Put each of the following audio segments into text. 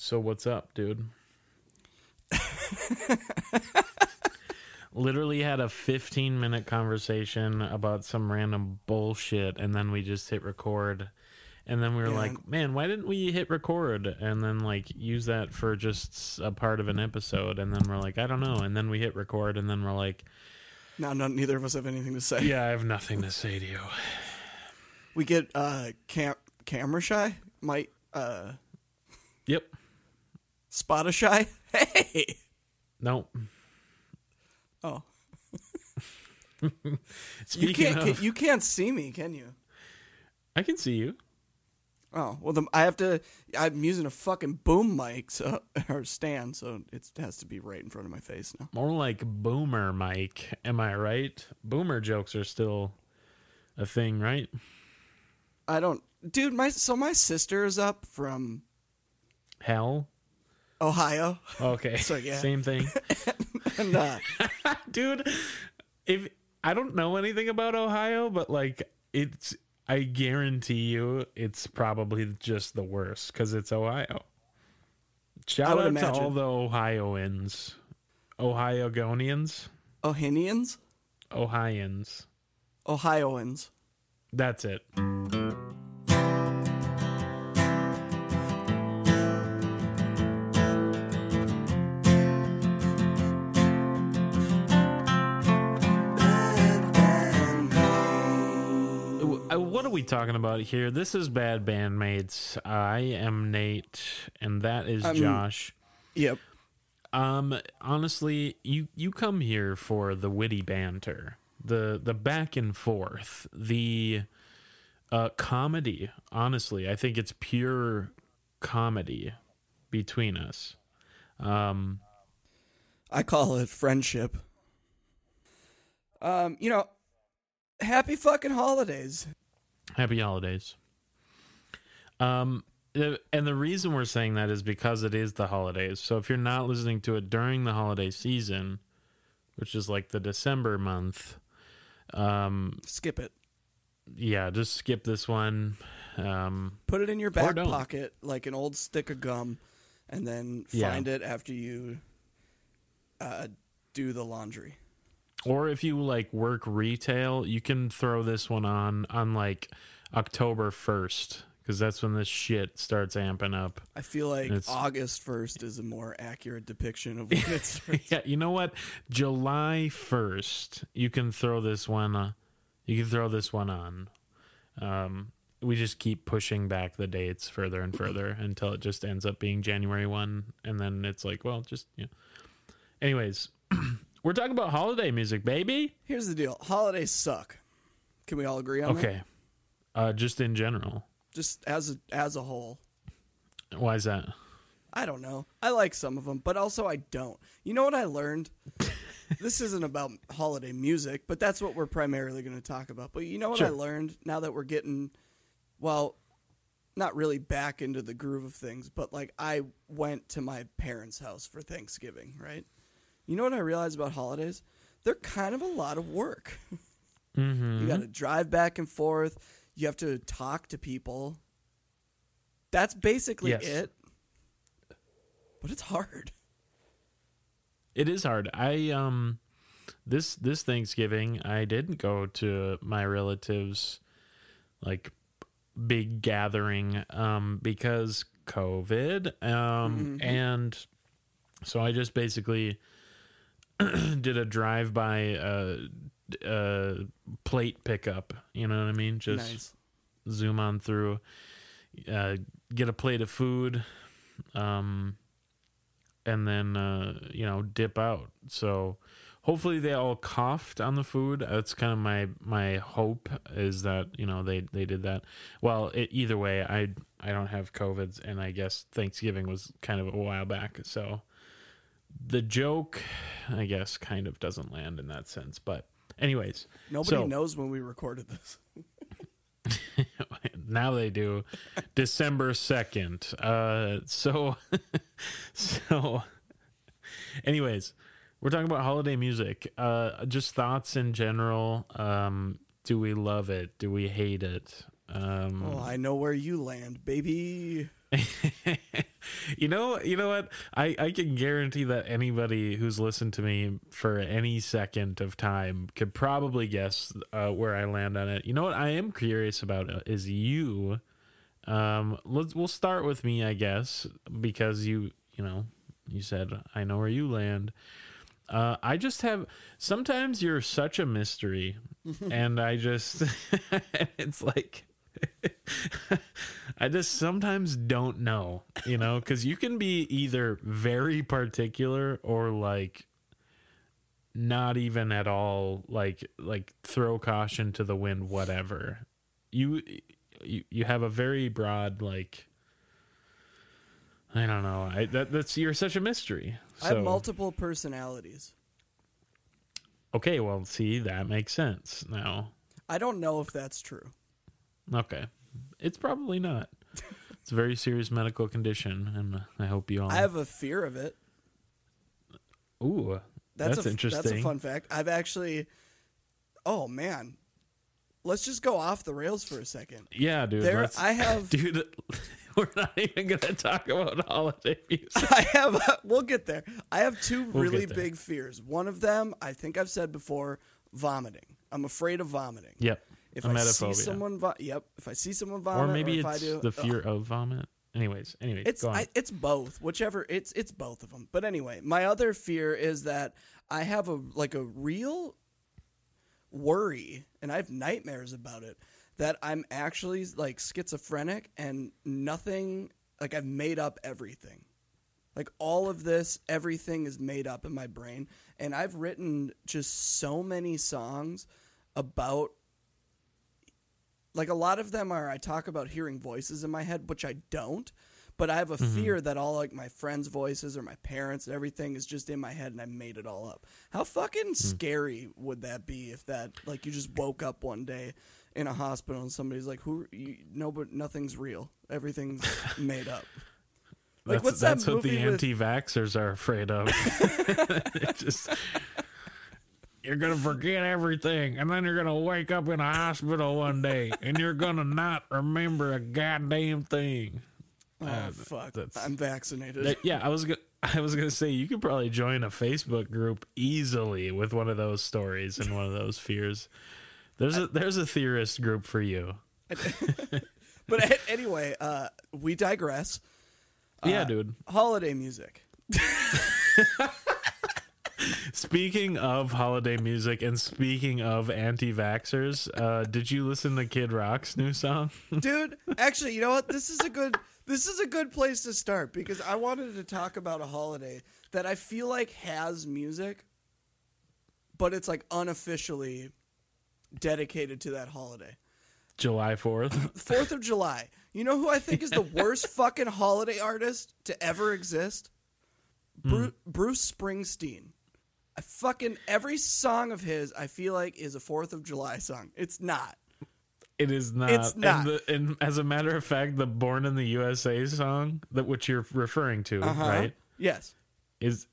So what's up, dude? Literally had a 15-minute conversation about some random bullshit, and then we just hit record. And then we were like, man, why didn't we hit record and then like use that for just a part of an episode? And then we're like, I don't know. And then we hit record, and then we're like, no, neither of us have anything to say. yeah, I have nothing to say to you. We get camera shy, might Yep. spot shy. Hey. Nope. Oh. Speaking of, you can't see me, can you? I can see you. Oh, well, I'm using a fucking boom mic or stand, so it has to be right in front of my face now. More like boomer mic. Am I right? Boomer jokes are still a thing, right? I don't... Dude, my sister is up from... Hell? Ohio. Okay. So, yeah. Same thing. And, dude, if I don't know anything about Ohio, but like I guarantee you it's probably just the worst because it's Ohio. Shout out to all the Ohioans. Ohiogonians? Ohinians? Ohioans. Ohioans. That's it. What are we talking about here? This is Bad Bandmates. I am Nate, and that is Josh. Yep. Honestly, you come here for the witty banter, the back and forth, the comedy. Honestly, I think it's pure comedy between us. I call it friendship. Happy fucking holidays. Happy holidays. And the reason we're saying that is because it is the holidays. So if you're not listening to it during the holiday season, which is like the December month, skip it. Yeah, just skip this one. Put it in your back pocket like an old stick of gum, and then find it after you do the laundry. Or if you like work retail, you can throw this one on like October 1st, because that's when this shit starts amping up. I feel like August 1st is a more accurate depiction of when it starts. Yeah, you know what? July 1st, you can throw this one. On. We just keep pushing back the dates further and further until it just ends up being January 1, and then it's like, well, just Anyways. We're talking about holiday music, baby. Here's the deal. Holidays suck. Can we all agree on that? Okay. Just in general. Just as a whole. Why is that? I don't know. I like some of them, but also I don't. You know what I learned? This isn't about holiday music, but that's what we're primarily going to talk about. But you know what I learned now that we're getting, well, not really back into the groove of things, but like I went to my parents' house for Thanksgiving, right? You know what I realized about holidays? They're kind of a lot of work. Mm-hmm. You got to drive back and forth. You have to talk to people. That's basically it. But it's hard. It is hard. This Thanksgiving, I didn't go to my relatives' like big gathering because COVID. And so I just basically did a drive-by plate pickup, you know what I mean? Just zoom on through, get a plate of food, and then dip out. So hopefully they all coughed on the food. That's kind of my hope, is that they did that. Well, either way, I don't have COVID, and I guess Thanksgiving was kind of a while back, so the joke, I guess, kind of doesn't land in that sense. But anyways. Nobody knows when we recorded this. Now they do. December 2nd. So anyways, we're talking about holiday music. Just thoughts in general. Do we love it? Do we hate it? I know where you land, baby. You know what? I can guarantee that anybody who's listened to me for any second of time could probably guess where I land on it. You know what I am curious about is you. We'll start with me, I guess, because you said I know where you land. I just have, sometimes you're such a mystery, and I just it's like I just sometimes don't know, because you can be either very particular or like not even at all, like throw caution to the wind, whatever. You have a very broad, like, I don't know. That's you're such a mystery. So. I have multiple personalities. Okay, well, see, that makes sense now. I don't know if that's true. Okay. It's probably not. It's a very serious medical condition, and I hope you all... I have a fear of it. Ooh, that's interesting. That's a fun fact. I've actually... Oh, man. Let's just go off the rails for a second. Yeah, dude. Dude, we're not even going to talk about holiday music. We'll get there. I have two really big fears. One of them, I think I've said before, vomiting. I'm afraid of vomiting. Yep. If I see someone if I see someone vomit, or maybe if it's I do, the fear of vomit. Anyways, it's go on. It's both. Whichever, it's both of them. But anyway, my other fear is that I have a real worry, and I have nightmares about it, that I'm actually like schizophrenic and nothing, like I've made up everything. Like all of this, everything is made up in my brain. And I've written just so many songs about, like a lot of them are, I talk about hearing voices in my head, which I don't. But I have a fear that all like my friends' voices or my parents and everything is just in my head and I made it all up. How fucking scary would that be if that, like, you just woke up one day in a hospital and somebody's like, but nothing's real. Everything's made up. Like, that's what the anti-vaxxers are afraid of. You're going to forget everything, and then you're going to wake up in a hospital one day, and you're going to not remember a goddamn thing. Oh, fuck. I'm vaccinated. Yeah, I was gonna say, you could probably join a Facebook group easily with one of those stories and one of those fears. There's a theorist group for you. But anyway, we digress. Yeah, dude. Holiday music. Speaking of holiday music and speaking of anti-vaxxers, did you listen to Kid Rock's new song? Dude, actually, you know what? This is a good place to start, because I wanted to talk about a holiday that I feel like has music, but it's like unofficially dedicated to that holiday. July 4th? 4th of July. You know who I think is the worst fucking holiday artist to ever exist? Bruce Springsteen. Every song of his, I feel like, is a 4th of July song. It's not. It is not. It's not. And as a matter of fact, the Born in the USA song, that which you're referring to, right? Yes. Is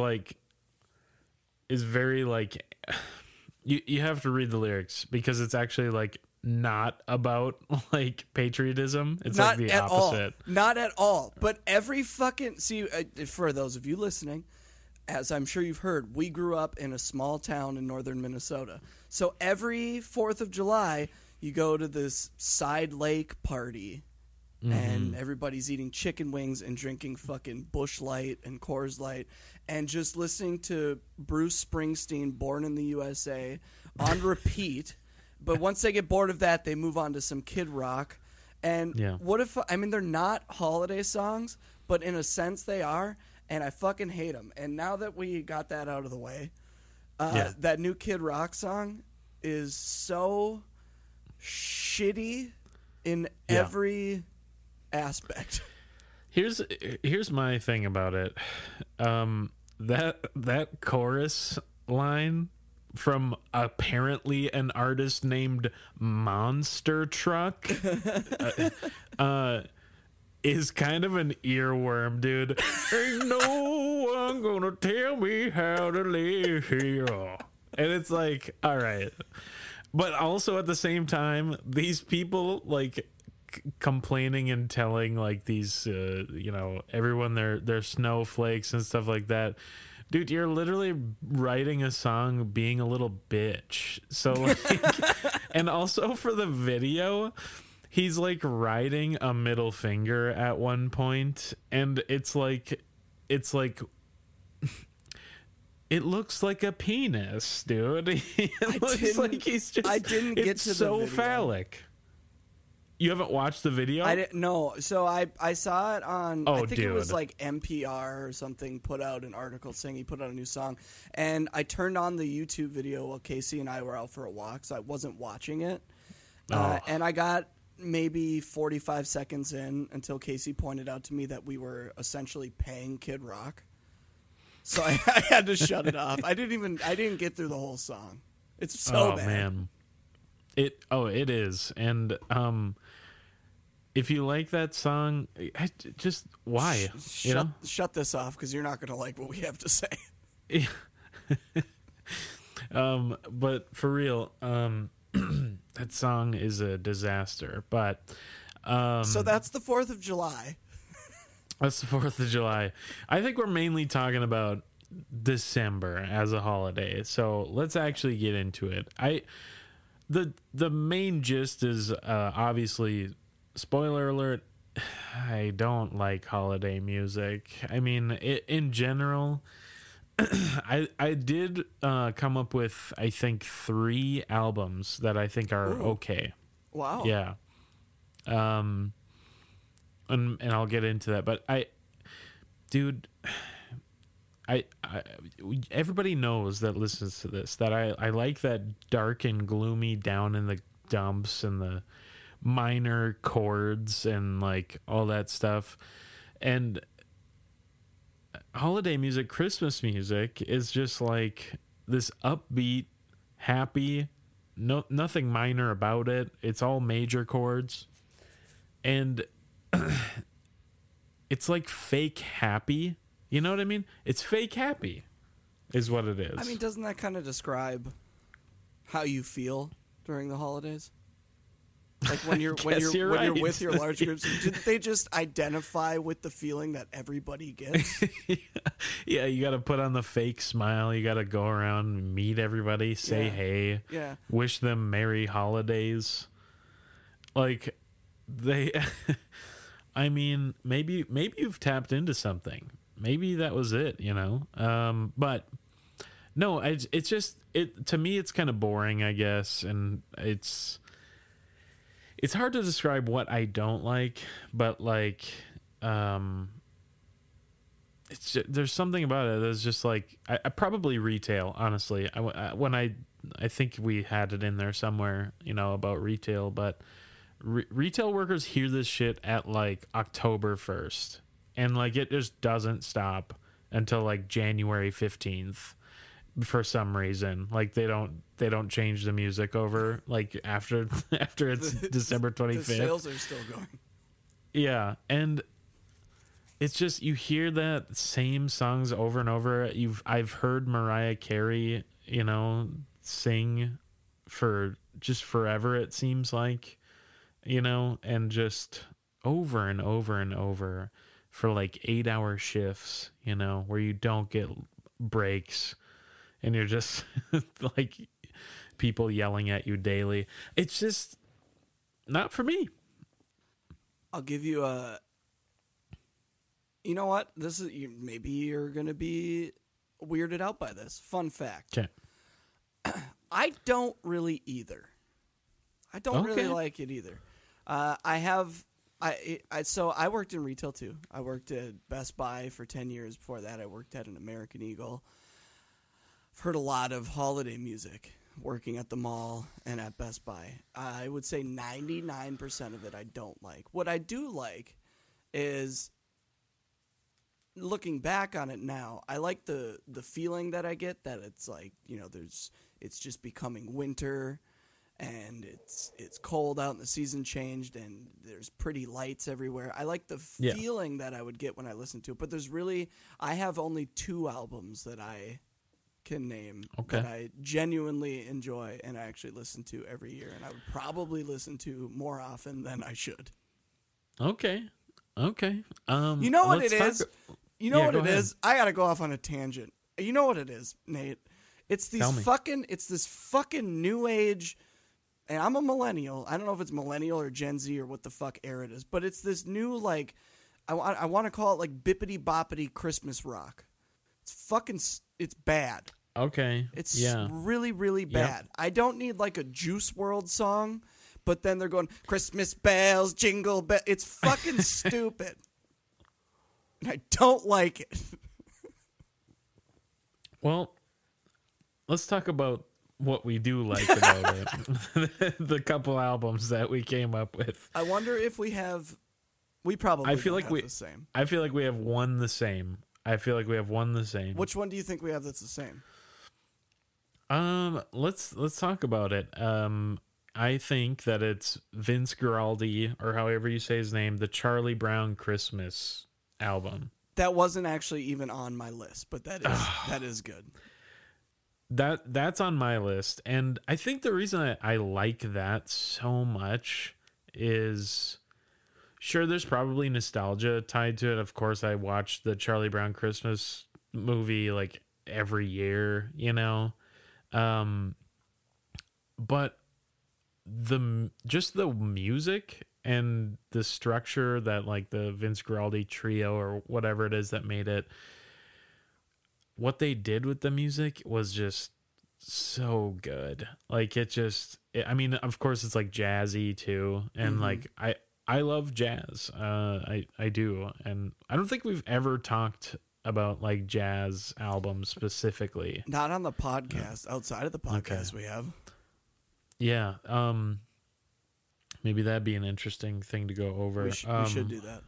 very like, you have to read the lyrics, because it's actually like not about like patriotism. It's not like the opposite. Not at all. But every fucking, see, for those of you listening, as I'm sure you've heard, we grew up in a small town in northern Minnesota. So every 4th of July, you go to this side lake party, and everybody's eating chicken wings and drinking fucking Busch Light and Coors Light and just listening to Bruce Springsteen, Born in the USA, on repeat. But once they get bored of that, they move on to some Kid Rock. And what if, I mean, they're not holiday songs, but in a sense they are, and I fucking hate them. And now that we got that out of the way, that new Kid Rock song is so shitty in every aspect. Here's my thing about it. That chorus line from apparently an artist named Monster Truck is kind of an earworm, dude. Ain't no one gonna tell me how to live here. And it's like, all right. But also at the same time, these people like complaining and telling like these everyone their snowflakes and stuff like that. Dude, you're literally writing a song being a little bitch. So like and also for the video, he's like riding a middle finger at one point, and it's like it looks like a penis, dude. It looks like he's just. I didn't get to the so video. phallic. You haven't watched the video? I didn't know. So I saw it on. Oh, I think it was dude. like NPR or something. Put out an article saying he put out a new song, and I turned on the YouTube video while Casey and I were out for a walk, so I wasn't watching it. And I got maybe 45 seconds in until Casey pointed out to me that we were essentially paying Kid Rock. So I had to shut it off. I didn't get through the whole song. It's so bad. Man. It is. And if you like that song, just why? Shut this off because you're not going to like what we have to say. But for real, that song is a disaster. But so that's the 4th of July. That's the 4th of July. I think we're mainly talking about December as a holiday. So let's actually get into it. The main gist is obviously, spoiler alert, I don't like holiday music. I mean, in general, I did come up with, I think, 3 albums that I think are okay. Wow. Yeah. And I'll get into that, but dude, everybody knows that listens to this that I like that dark and gloomy down in the dumps and the minor chords and like all that stuff. And holiday music, Christmas music is just like this upbeat, happy, nothing minor about it. It's all major chords. And it's like fake happy. You know what I mean? It's fake happy is what it is. I mean, doesn't that kind of describe how you feel during the holidays? Like when you're with your large groups, didn't they just identify with the feeling that everybody gets? Yeah, you got to put on the fake smile. You got to go around, meet everybody, say hey, wish them Merry Holidays. Like they I mean, maybe you've tapped into something. Maybe that was it, you know. But no, it's just to me it's kind of boring, I guess, and it's hard to describe what I don't like, but like there's something about it that's just like I probably retail, honestly. I think we had it in there somewhere, you know, about retail, but retail workers hear this shit at like October 1st, and like it just doesn't stop until like January 15th for some reason. Like they don't change the music over like after it's December 25th. The sales are still going. Yeah, and it's just you hear that same songs over and over. I've heard Mariah Carey, you know, sing for just forever, it seems like. You know, and just over and over and over for like 8-hour shifts, you know, where you don't get breaks and you're just like people yelling at you daily. It's just not for me. I'll give you you know what? Maybe you're going to be weirded out by this. Fun fact. Okay. I don't really either. I don't really like it either. So I worked in retail too. I worked at Best Buy for 10 years. Before that, I worked at an American Eagle. I've heard a lot of holiday music working at the mall and at Best Buy. I would say 99% of it I don't like. What I do like is, looking back on it now, I like the feeling that I get, that it's like, you know, it's just becoming winter. And it's cold out and the season changed and there's pretty lights everywhere. I like the feeling that I would get when I listen to it. But I have only 2 albums that I can name that I genuinely enjoy and I actually listen to every year. And I would probably listen to more often than I should. Okay. Okay. You know what Let's it talk. is? You know Yeah, what go it ahead. is? I gotta go off on a tangent. You know what it is, Nate? It's Tell me. it's this fucking new age, and I'm a millennial. I don't know if it's millennial or Gen Z or what the fuck era it is, but it's this new, like, I want to call it like bippity boppity Christmas rock. It's bad. Okay. It's Yeah. really, really bad. I don't need like a Juice World song, but then they're going, Christmas bells, jingle bells. It's fucking stupid. And I don't like it. Well, let's talk about what we do like about it. The couple albums that we came up with. I wonder if we probably I feel don't like have we the same. I feel like we have one the same. I feel like we have one the same. Which one do you think we have that's the same? Let's talk about it. I think that it's Vince Guaraldi, or however you say his name, the Charlie Brown Christmas album. That wasn't actually even on my list, but that is good. That's on my list, and I think the reason I like that so much is, sure, there's probably nostalgia tied to it. Of course, I watch the Charlie Brown Christmas movie like every year, you know. But just the music and the structure that, like, the Vince Guaraldi trio or whatever it is that made it, what they did with the music was just so good. Like, I mean, of course it's like jazzy too, and like I love jazz. I do, and I don't think we've ever talked about like jazz albums specifically. Not on the podcast. Outside of the podcast, we have. Yeah. Maybe that'd be an interesting thing to go over. We should do that.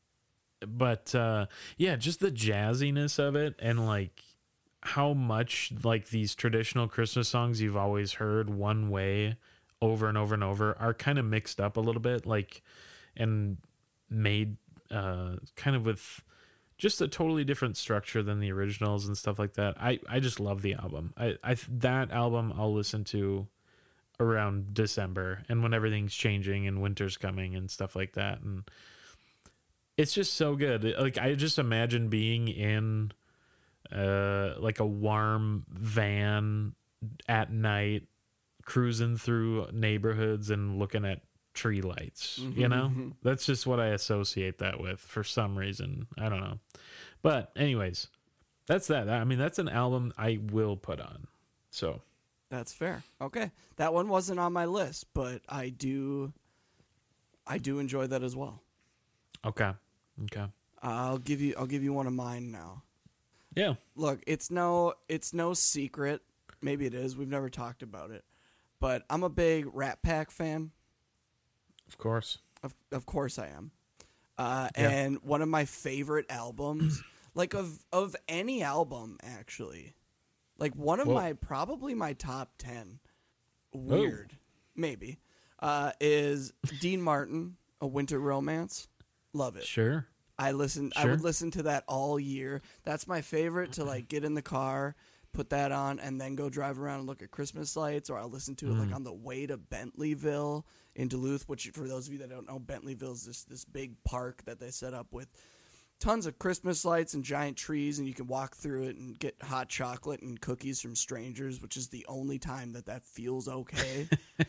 But yeah, just the jazziness of it, and like how much like these traditional Christmas songs you've always heard one way over and over and over are kind of mixed up a little bit, like, and made kind of with just a totally different structure than the originals and stuff like that. I just love the album. That album I'll listen to around December, and when everything's changing and winter's coming and stuff like that, and it's just so good. Like, I just imagine being in like a warm van at night, cruising through neighborhoods and looking at tree lights. You know, that's just what I associate that with for some reason. I don't know. But anyways, that's that. I mean, that's an album I will put on. So That's fair. Okay. That one wasn't on my list, but I do enjoy that as well. okay. I'll give you one of mine now. Yeah. Look, it's no secret. Maybe it is. We've never talked about it. But I'm a big Rat Pack fan. Of course. Of course I am. And one of my favorite albums, like of any album actually, like one of probably my top 10, weird, maybe, is Dean Martin, A Winter Romance. Love it. Sure. I would listen to that all year. That's my favorite, to like get in the car, put that on, and then go drive around and look at Christmas lights. Or I'll listen to it like on the way to Bentleyville in Duluth, which, for those of you that don't know, Bentleyville is this big park that they set up with tons of Christmas lights and giant trees, and you can walk through it and get hot chocolate and cookies from strangers, which is the only time that feels okay.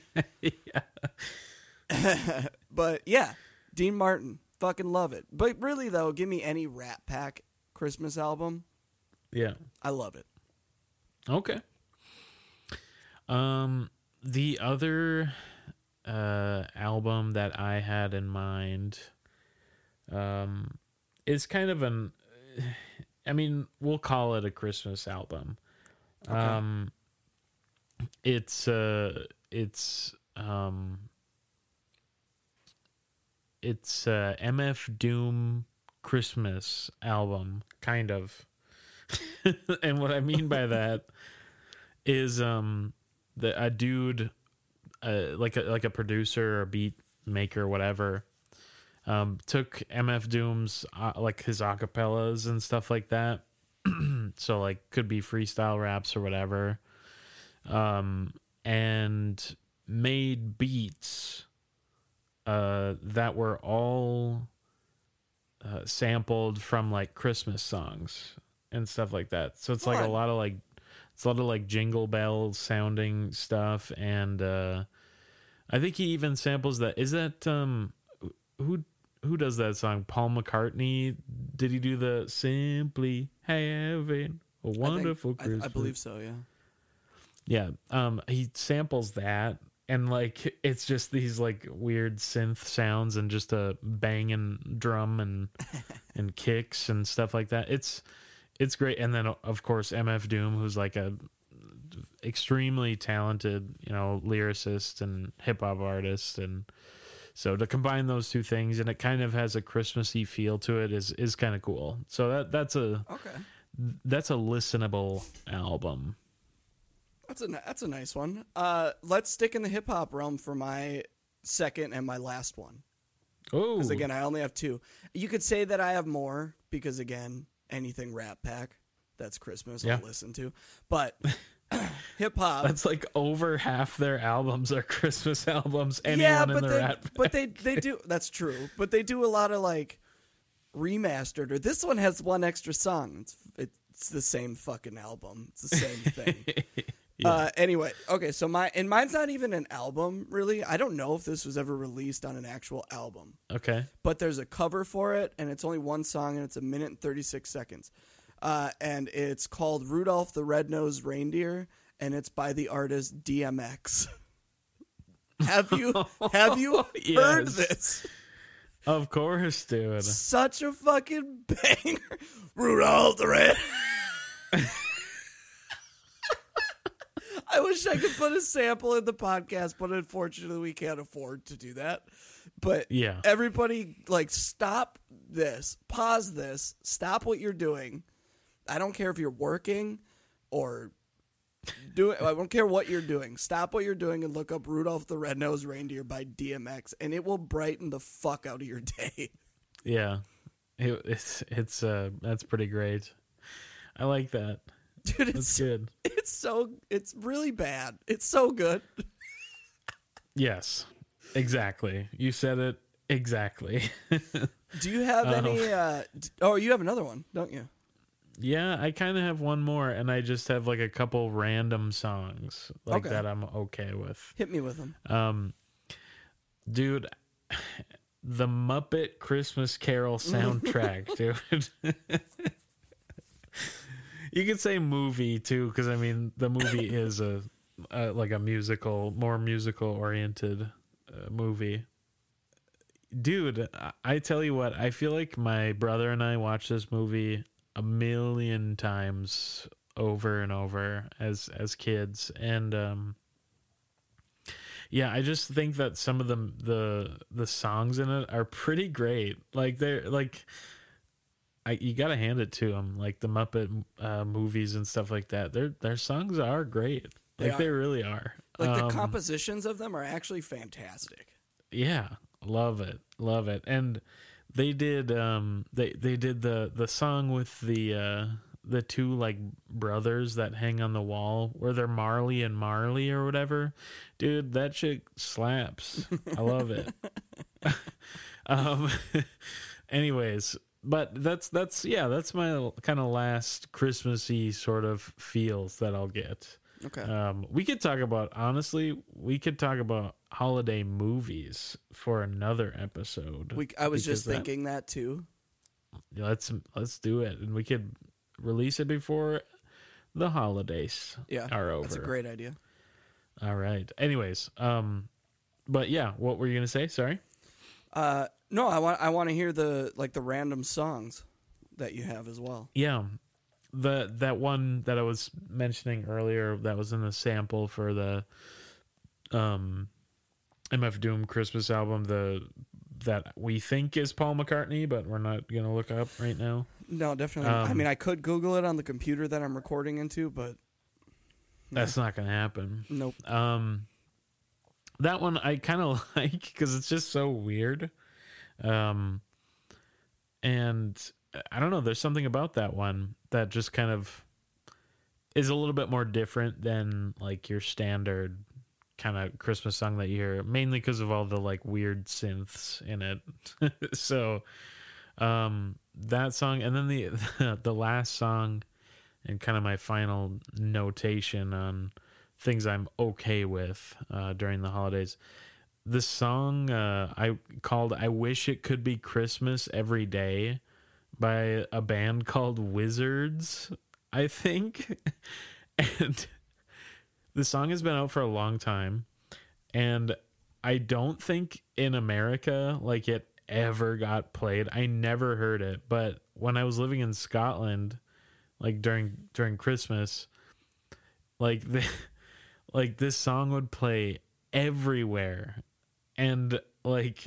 Yeah. But yeah, Dean Martin. Fucking love it. But really, though, give me any Rat Pack Christmas album. Yeah. I love it. Okay. The other album that I had in mind is kind of I mean, we'll call it a Christmas album. Okay. It's MF Doom Christmas album, kind of. And what I mean by that is a dude, like a producer or a beat maker, whatever, took MF Doom's like his acapellas and stuff like that. So like could be freestyle raps or whatever, and made beats that were all sampled from like Christmas songs and stuff like that. So it's like Fun. a lot of like jingle bells sounding stuff, and I think he even samples that. Is that who does that song? Paul McCartney? Did he do the Simply Having a Wonderful Christmas? I believe so, yeah. Yeah. He samples that, and like it's just these like weird synth sounds and just a banging drum and kicks and stuff like that. It's great. And then of course MF Doom, who's like a extremely talented, lyricist and hip hop artist, and so to combine those two things, and it kind of has a Christmassy feel to it, is kind of cool. So that's a listenable album. That's a nice one. Let's stick in the hip hop realm for my second and my last one. Oh, because again, I only have two. You could say that I have more because again, anything Rat Pack, that's Christmas, I'll listen to. But hip hop, that's like over half their albums are Christmas albums. Anyone in the Rat Pack. But they do. That's true. But they do a lot of like remastered. Or this one has one extra song. It's the same fucking album. It's the same thing. Yeah. Anyway, okay, so mine's not even an album, really. I don't know if this was ever released on an actual album. Okay. But there's a cover for it, and it's only one song, and it's 1 minute and 36 seconds. And it's called Rudolph the Red-Nosed Reindeer, and it's by the artist DMX. Have you heard this? Of course, dude. Such a fucking banger. Rudolph the Red... I wish I could put a sample in the podcast, but unfortunately we can't afford to do that. But yeah, everybody, like, stop this, pause this, stop what you're doing. I don't care if you're working or I don't care what you're doing. Stop what you're doing and look up Rudolph the Red-Nosed Reindeer by DMX, and it will brighten the fuck out of your day. Yeah, it's that's pretty great. I like that. Dude, it's good. It's really bad. It's so good. Yes, exactly. You said it exactly. Do you have any? You have another one, don't you? Yeah, I kind of have one more, and I just have like a couple random songs that I'm okay with. Hit me with them. Dude, the Muppet Christmas Carol soundtrack, dude. You could say movie too, because I mean the movie is like a musical, more musical oriented movie. Dude, I tell you what, I feel like my brother and I watched this movie 1,000,000 times over and over as kids, and yeah, I just think that some of the songs in it are pretty great. Like they're like. You gotta hand it to them, like the Muppet movies and stuff like that. Their songs are great, they really are. Like the compositions of them are actually fantastic. Yeah, love it. And they did they did the song with the two like brothers that hang on the wall, where they're Marley and Marley or whatever. Dude, that shit slaps. I love it. Anyways. But that's my kind of last Christmassy sort of feels that I'll get. Okay. We could talk about holiday movies for another episode. I was just thinking that too. Let's do it, and we could release it before the holidays are over. That's a great idea. All right. Anyways, but yeah, what were you gonna say? Sorry. No, I want to hear the random songs that you have as well. Yeah. That one that I was mentioning earlier that was in the sample for the MF Doom Christmas album, that we think is Paul McCartney, but we're not going to look up right now. No, definitely. I mean, I could Google it on the computer that I'm recording into, but that's not going to happen. Nope. That one I kind of like because it's just so weird. And I don't know, there's something about that one that just kind of is a little bit more different than like your standard kind of Christmas song that you hear, mainly because of all the like weird synths in it. So that song, and then the last song, and kind of my final notation on things I'm okay with during the holidays. This song I called "I Wish It Could Be Christmas Every Day" by a band called Wizards, I think. And the song has been out for a long time, and I don't think in America like it ever got played. I never heard it, but when I was living in Scotland, like during Christmas, like like this song would play everywhere, and like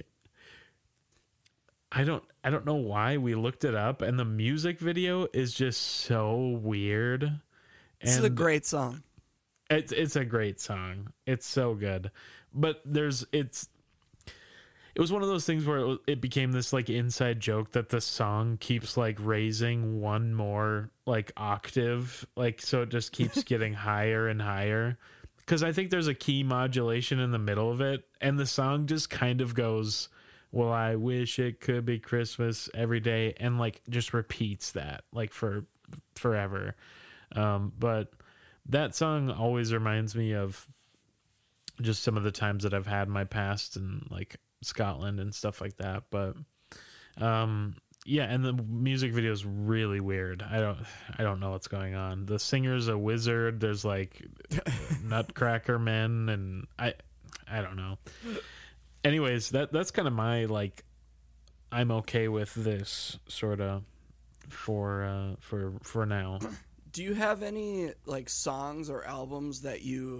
I don't know why. We looked it up, and the music video is just so weird. This is a great song. It's a great song. It's so good. But it was one of those things where it became this like inside joke that the song keeps like raising one more like octave, like so it just keeps getting higher and higher. Because I think there's a key modulation in the middle of it, and the song just kind of goes, "Well, I wish it could be Christmas every day," and like just repeats that like for forever. But that song always reminds me of just some of the times that I've had in my past in like Scotland and stuff like that. But yeah, and the music video is really weird. I don't know what's going on. The singer's a wizard. There's like Nutcracker men, and I don't know. Anyways, that's kind of my like I'm okay with this sort of for now. Do you have any like songs or albums that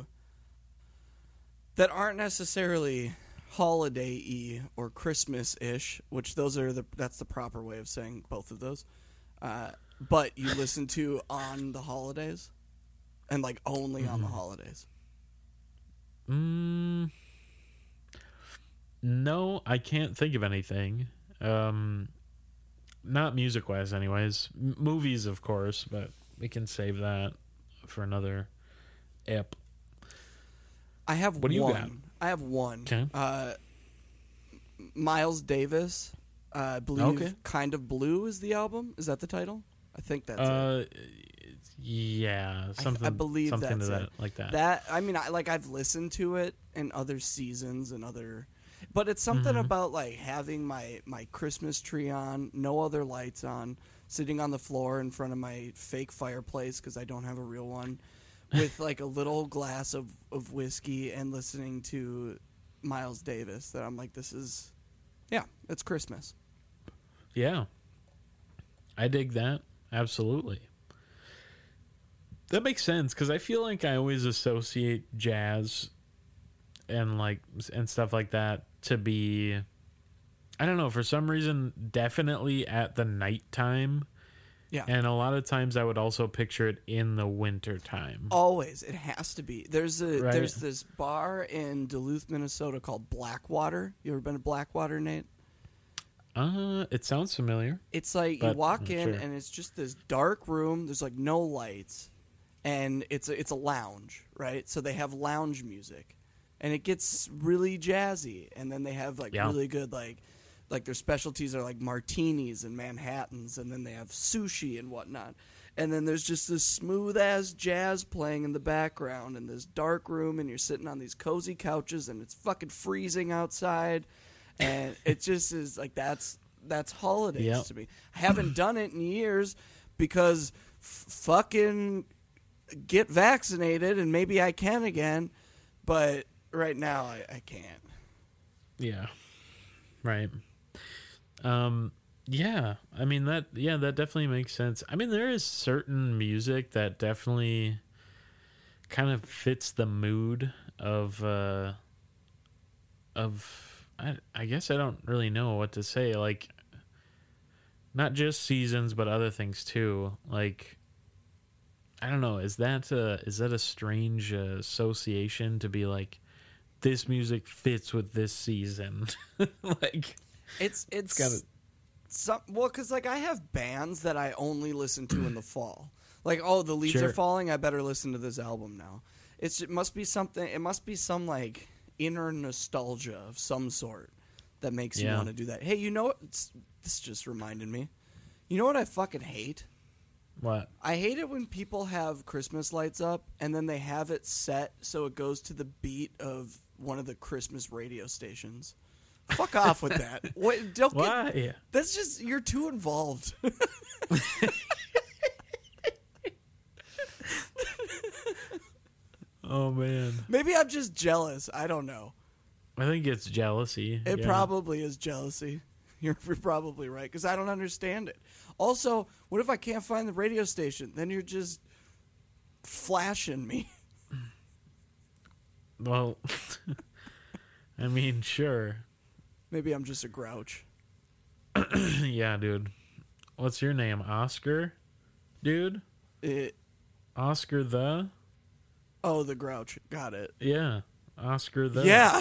aren't necessarily holiday-y or Christmas-ish, which that's the proper way of saying both of those, but you listen to on the holidays and like only on the holidays? No, I can't think of anything. Not music-wise anyways. Movies, of course, but we can save that for another ep. I have what do you got? I have one. Okay. Miles Davis, I believe Kind of Blue is the album. Is that the title? I think that's it. Yeah, something. I believe something that's to that, it. like that. That I mean, I've listened to it in other seasons and but it's something about like having my Christmas tree on, no other lights on, sitting on the floor in front of my fake fireplace because I don't have a real one, with like a little glass of whiskey and listening to Miles Davis. That I'm like, it's Christmas. Yeah, I dig that. Absolutely. That makes sense because I feel like I always associate jazz and stuff like that to be, I don't know, for some reason, definitely at the nighttime. Yeah. And a lot of times I would also picture it in the winter time. Always. It has to be. There's this bar in Duluth, Minnesota called Blackwater. You ever been to Blackwater, Nate? It sounds familiar. It's like you walk in and it's just this dark room. There's like no lights, and it's a lounge, right? So they have lounge music, and it gets really jazzy. And then they have like really good like their specialties are like martinis and Manhattans, and then they have sushi and whatnot. And then there's just this smooth ass jazz playing in the background in this dark room, and you're sitting on these cozy couches, and it's fucking freezing outside. And it just is like that's holidays to me. I haven't done it in years because fucking get vaccinated and maybe I can again, but right now I can't. Yeah. Right. Yeah. I mean that definitely makes sense. I mean, there is certain music that definitely kind of fits the mood of I guess I don't really know what to say. Like, not just seasons, but other things too. Like, I don't know. Is that a strange association to be like, this music fits with this season? Like, it's kind of because like I have bands that I only listen to in the fall. Like, oh, the leaves are falling. I better listen to this album now. It must be something. It must be some like inner nostalgia of some sort that makes you want to do that. Hey, you know what? This just reminded me. You know what I fucking hate? What? I hate it when people have Christmas lights up and then they have it set so it goes to the beat of one of the Christmas radio stations. Fuck off with that. What? Don't Why? Get, that's just, you're too involved. Oh, man. Maybe I'm just jealous. I don't know. I think it's jealousy. It probably is jealousy. You're probably right, because I don't understand it. Also, what if I can't find the radio station? Then you're just flashing me. Well, I mean, sure. Maybe I'm just a grouch. Yeah, dude. What's your name? Oscar? Dude? Oscar the? Oh, the grouch. Got it. Yeah. Oscar the. Yeah.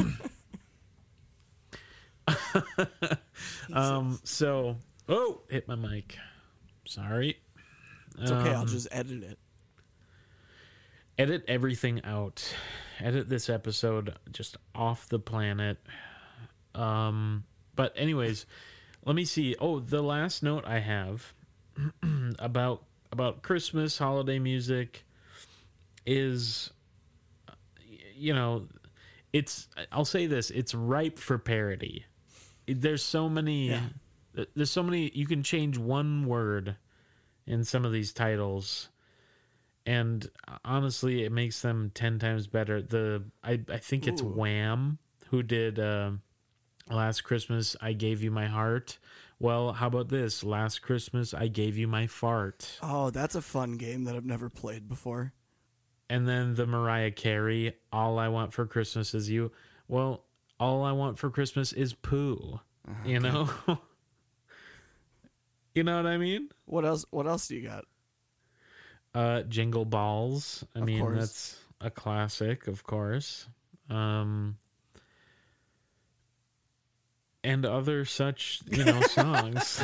So, hit my mic. Sorry. It's okay. I'll just edit it. Edit everything out. Edit this episode just off the planet. But anyways, let me see. Oh, the last note I have about Christmas holiday music is, I'll say this, it's ripe for parody. There's so many, you can change one word in some of these titles, and honestly, it makes them 10 times better. I think it's Wham who did Last Christmas I Gave You My Heart. Well, how about this? Last Christmas I Gave You My Fart. Oh, that's a fun game that I've never played before. And then the Mariah Carey, All I Want for Christmas Is You. Well, all I want for Christmas is poo. You know? You know what I mean? What else do you got? Jingle Balls. I mean, course. that's a classic, of course. And other such, songs.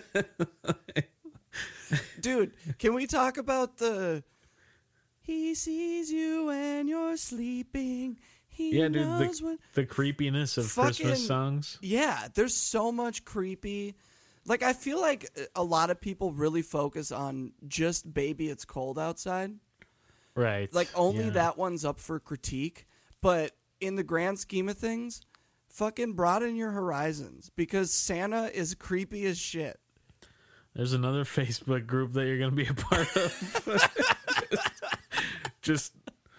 Dude, can we talk about the He sees you when you're sleeping. He knows the creepiness of Christmas songs. Yeah, there's so much creepy. Like, I feel like a lot of people really focus on just Baby It's Cold Outside. Right. Like, only that one's up for critique. But in the grand scheme of things, fucking broaden your horizons, because Santa is creepy as shit. There's another Facebook group that you're going to be a part of. just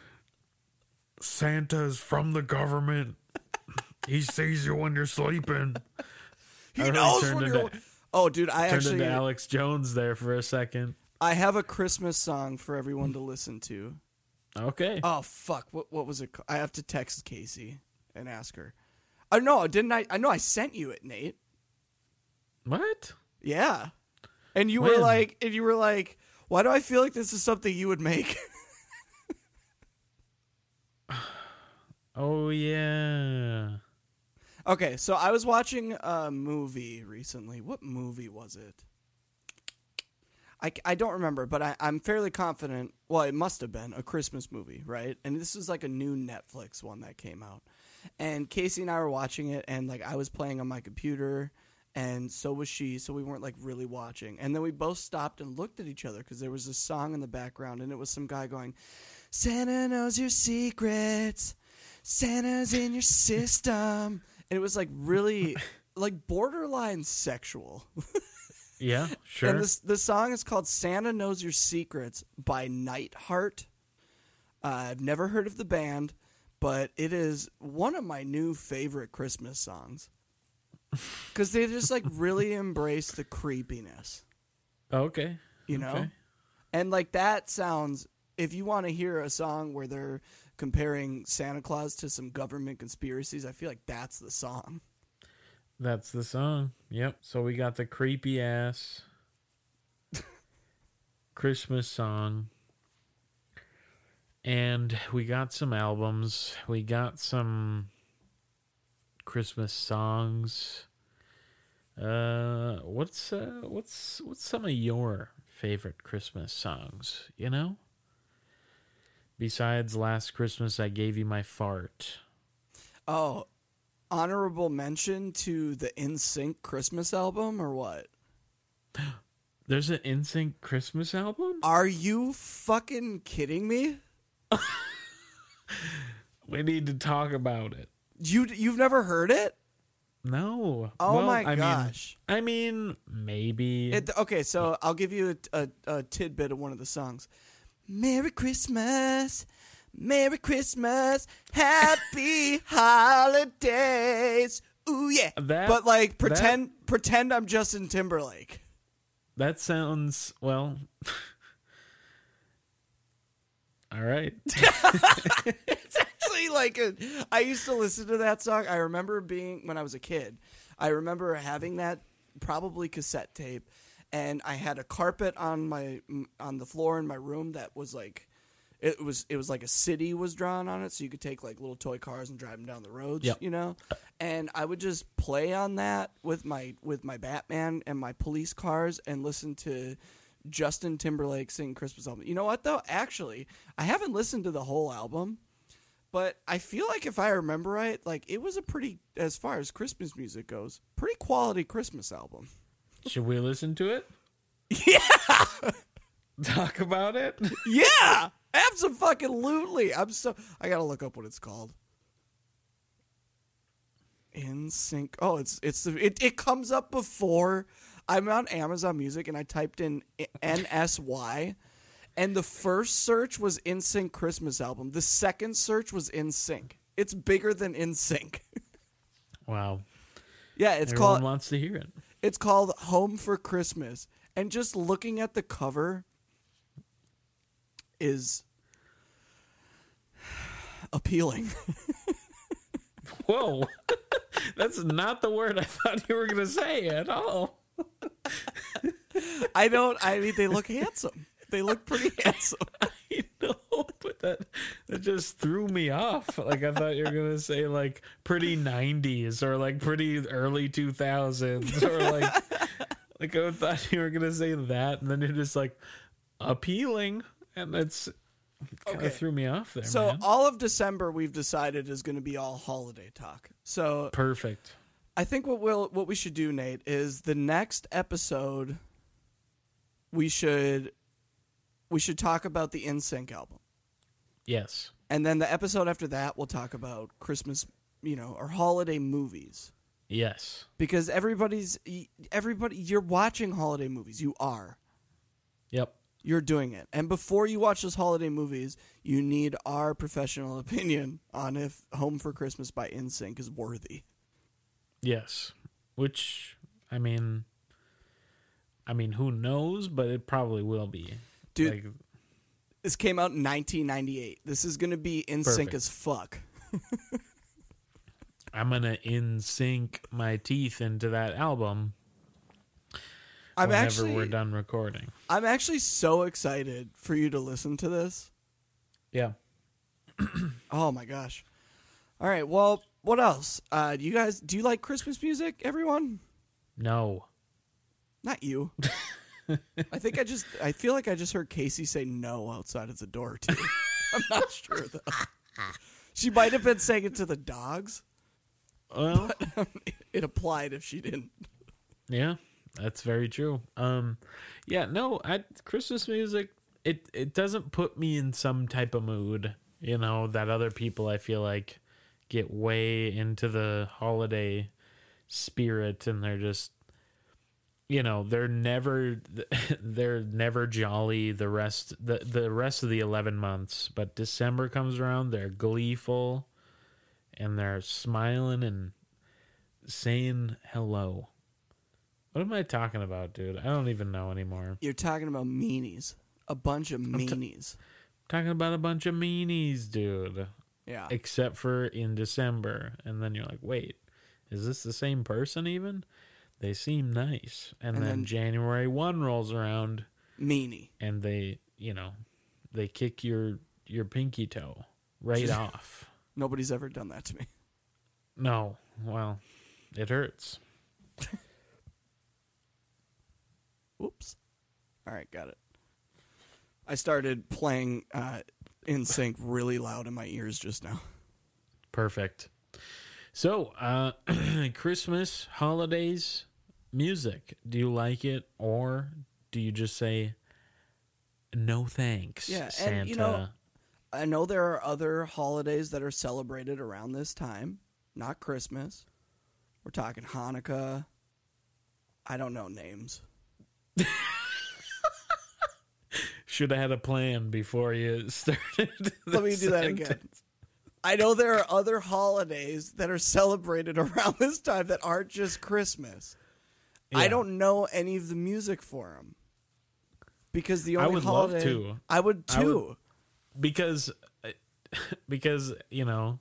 Santa's from the government. He sees you when you're sleeping. He knows when you're... Oh, dude, I turned into Alex Jones there for a second. I have a Christmas song for everyone to listen to. Okay. Oh, fuck. What was it? I have to text Casey and ask her. Oh, no, didn't I? I know I sent you it, Nate. What? Yeah. And you were like, why do I feel like this is something you would make? Oh, yeah. Okay, so I was watching a movie recently. What movie was it? I don't remember, but I'm fairly confident. Well, it must have been a Christmas movie, right? And this is like a new Netflix one that came out. And Casey and I were watching it, and like I was playing on my computer, and so was she, so we weren't like really watching. And then we both stopped and looked at each other because there was a song in the background, and it was some guy going, "Santa knows your secrets. Santa's in your system." And it was like really like borderline sexual. Yeah, sure. And the song is called "Santa Knows Your Secrets" by Nightheart. I've never heard of the band, but it is one of my new favorite Christmas songs. Because they just like really embrace the creepiness. Okay. You know? And like that sounds, if you want to hear a song where they're comparing Santa Claus to some government conspiracies, I feel like that's the song. That's the song. Yep. So we got the creepy ass Christmas song. And we got some albums. We got some Christmas songs. What's some of your favorite Christmas songs, you know? Besides Last Christmas, I Gave You My Fart. Oh, honorable mention to the NSYNC Christmas album or what? There's an NSYNC Christmas album? Are you fucking kidding me? We need to talk about it. You've never heard it? No. Oh well, my gosh. I mean, maybe. Okay, so I'll give you a tidbit of one of the songs. Merry Christmas, Merry Christmas, Happy Holidays. Ooh yeah. But like pretend I'm Justin Timberlake. That sounds, well, all right. It's actually like I used to listen to that song. I remember when I was a kid, I remember having that probably cassette tape, and I had a carpet on the floor in my room that was like, it was like a city was drawn on it, so you could take like little toy cars and drive them down the roads, Yep. you know. And I would just play on that with my Batman and my police cars and listen to Justin Timberlake sing Christmas album. You know what though? Actually, I haven't listened to the whole album, but I feel like if I remember right, like it was a pretty, as far as Christmas music goes, pretty quality Christmas album. Should we listen to it? Yeah. Talk about it? Yeah. Absolutely. I gotta look up what it's called. NSYNC. Oh, it comes up before. I'm on Amazon Music and I typed in NSY, and the first search was NSYNC Christmas album. The second search was NSYNC. It's bigger than NSYNC. Wow. Yeah, Everyone wants to hear it. It's called Home for Christmas. And just looking at the cover is appealing. Whoa. That's not the word I thought you were going to say at all. I mean, they look handsome. They look pretty handsome. I know, but that just threw me off. Like, I thought you were going to say, like, pretty 90s or, like, pretty early 2000s or, like I thought you were going to say that, and then you're just, like, appealing, and that's kind of threw me off there, So man. all of December we've decided is going to be all holiday talk. So Perfect. I think what we should do, Nate, is the next episode we should talk about the NSYNC album. Yes. And then the episode after that we'll talk about Christmas, or holiday movies. Yes. Because everybody you're watching holiday movies. You are. Yep. You're doing it. And before you watch those holiday movies, you need our professional opinion on if Home for Christmas by NSYNC is worthy. Yes. Which, I mean, who knows, but it probably will be. Dude, like, this came out in 1998. This is going to be NSYNC Perfect. as fuck. I'm going to in-sync my teeth into that album whenever we're done recording. I'm actually so excited for you to listen to this. Yeah. Oh my gosh. All right, well, what else? Do you like Christmas music, everyone? No. Not you. I feel like I just heard Casey say no outside of the door too. I'm not sure though. She might have been saying it to the dogs. Well, But, it applied if she didn't. yeah, that's very true. Yeah, no, Christmas music, it doesn't put me in some type of mood, that other people I feel like get way into the holiday spirit, and they're just, they're never jolly the rest of the 11 months, but December comes around, they're gleeful and they're smiling and saying hello. What am I talking about, dude? I don't even know anymore. You're talking about meanies. A bunch of meanies. Talking about a bunch of meanies, dude. Yeah. Except for in December. And then you're like, wait, is this the same person even? They seem nice. And then January 1 rolls around. Meanie. And they kick your pinky toe right off. Nobody's ever done that to me. No. Well, it hurts. Oops. All right, got it. I started playing In Sync really loud in my ears just now. Perfect. So, Christmas, holidays, music. Do you like it, or do you just say no thanks? Yeah, Santa? and you know, I know there are other holidays that are celebrated around this time, not Christmas. We're talking Hanukkah. I don't know names. Should have had a plan before you started. Let me do that again. I know there are other holidays that are celebrated around this time that aren't just Christmas. Yeah. I don't know any of the music for them. Because the only I would holiday... love to. I would too. Because you know,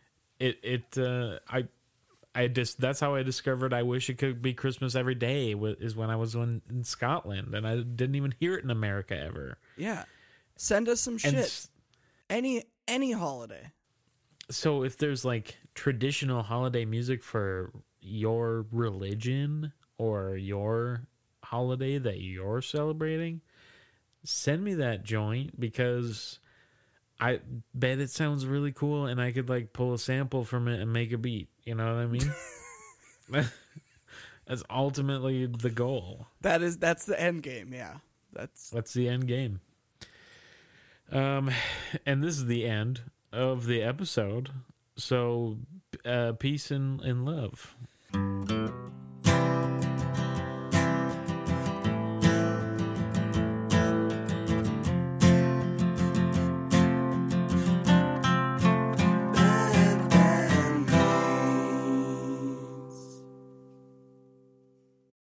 I just, that's how I discovered I wish it could be Christmas every day, is when I was in Scotland, and I didn't even hear it in America ever. Yeah. Send us some shit. Any holiday. So if there's like traditional holiday music for your religion or your holiday that you're celebrating, send me that joint, because I bet it sounds really cool and I could like pull a sample from it and make a beat. You know what I mean? That's ultimately the goal. That's the end game, yeah. That's the end game. And this is the end of the episode. So peace and love.